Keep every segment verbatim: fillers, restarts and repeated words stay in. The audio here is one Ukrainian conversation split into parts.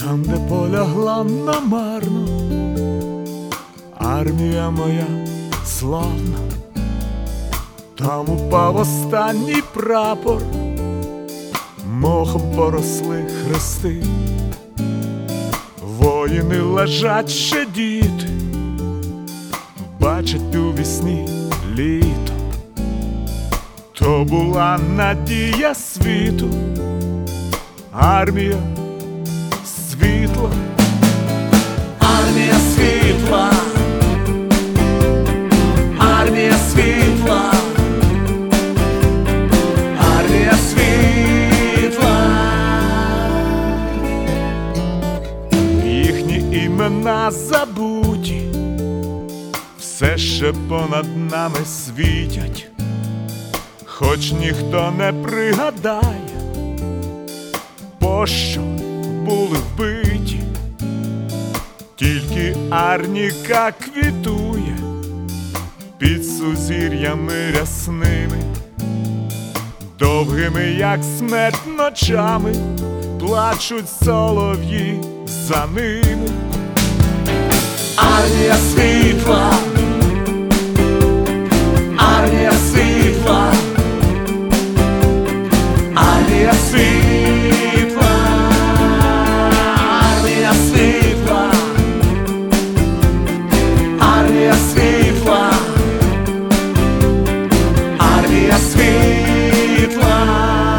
Там, де полягла намарно армія моя славна, там упав останній прапор, мохом поросли хрести. Воїни лежать ще діти, бачать у вісні літо. То була надія світу, армія світла, армія світла, армія світла, армія світла. Їхні імена забуті, все ще понад нами світять, хоч ніхто не пригадає, пощо були вбиті. Тільки Арніка квітує під сузір'ями рясними, довгими, як смерть, ночами плачуть солов'ї за ними. Армія світла, армія світла, армія світла, армія світла, армія світла, армія світла.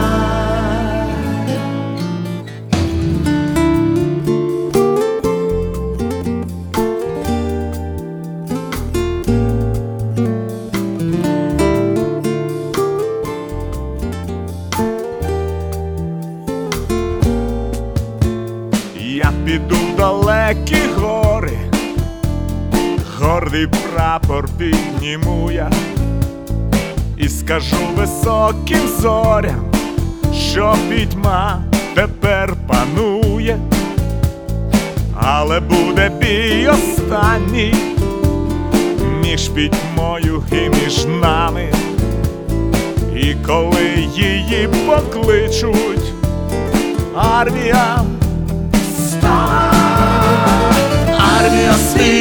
Я піду в далекі гори, гордий прапор підніму я, і скажу високим зорям, що пітьма тепер панує. Але буде бій останній між пітьмою і між нами. І коли її покличуть, армія, Армія світла.